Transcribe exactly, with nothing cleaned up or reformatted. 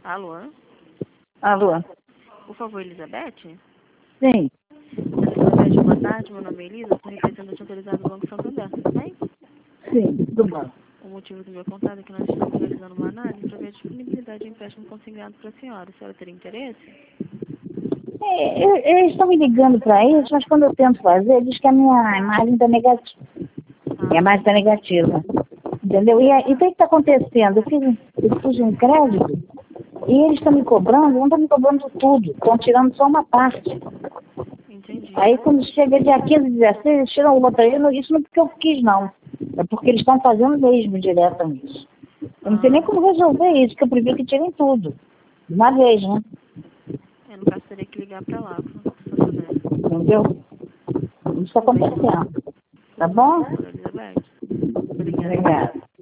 Alô? Alô? Por favor, Elizabeth? Sim. Elizabeth, boa tarde. Meu nome é Elisa, sou representante autorizada do Banco Santander, tudo bem? Sim, tudo bom. O motivo do meu contato é que nós estamos realizando uma análise para ver a disponibilidade de empréstimo consignado para a senhora. A senhora teria interesse? É, eu- eles estão me ligando para isso, mas quando eu tento fazer, diz que a minha imagem está negativa. Minha Ah, imagem está negativa. Entendeu? E aí, então o que está acontecendo? Eu fiz, eu fiz um crédito e eles estão me cobrando, não estão me cobrando tudo, estão tirando só uma parte. entendi. Aí quando chega dia quinze, dezesseis, eles tiram outra. Eu não- Isso não é porque eu quis, não. É porque eles estão fazendo mesmo diretamente. Eu não sei nem Ah, como resolver isso, porque eu prefiro que tirem tudo. De uma vez, né? eu no caso teria que ligar para lá, para o Santander. Entendeu? Isso está Tudo bem, acontecendo. Tá tudo bem, bom? doutora Elizabeth. Obrigada. Obrigada.